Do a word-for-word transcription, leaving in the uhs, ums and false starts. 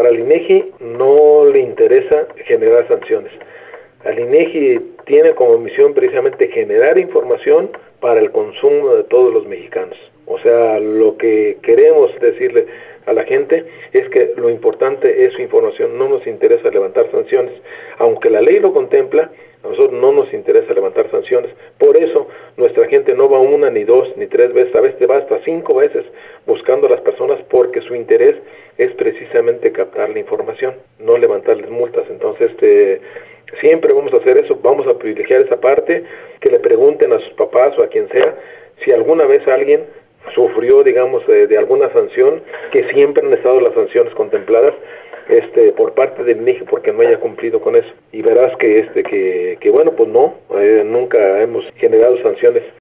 al INEGI no le interesa generar sanciones. Al INEGI tiene como misión precisamente generar información para el consumo de todos los mexicanos. O sea, lo que queremos decirle a la gente es que lo importante es su información, no nos interesa levantar sanciones. Aunque la ley lo contempla, a nosotros no nos interesa levantar sanciones. Por eso nuestra gente no va una, ni dos, ni tres veces, a veces va hasta cinco veces buscando a las personas, porque su interés es precisamente captar la información, no levantarles multas. Entonces, este, siempre vamos a hacer eso, vamos a privilegiar esa parte, que le pregunten a sus papás o a quien sea si alguna vez alguien sufrió, digamos, de, de alguna sanción, que siempre han estado las sanciones contempladas este por parte del INEGI porque no haya cumplido con eso. Y verás que este que, que bueno, pues no, eh, nunca hemos generado sanciones.